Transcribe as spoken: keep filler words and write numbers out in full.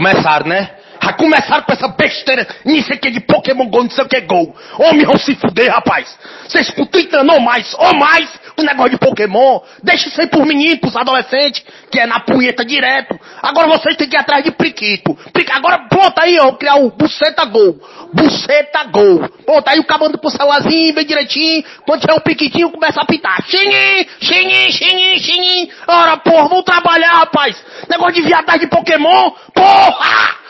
começaram, né? Já começaram com essa besteira, não sei o que de Pokémon Go, não sei o que Go. Homem, vão se fuder, rapaz. Vocês ficam ou mais, ou mais, o negócio de Pokémon. Deixa isso aí por menino, pros adolescentes, que é na punheta direto. Agora vocês têm que ir atrás de priquito. Agora pronto aí, ó, criar o Buceta Go. Buceta Go. Pronto, aí o cabando pro celularzinho, bem direitinho. Quando tiver um priquitinho, começa a apitar. Xinguim, xinguim, xinguim, xinguim. Ora, porra, vamos trabalhar, rapaz. Negócio de viadagem de Pokémon, porra!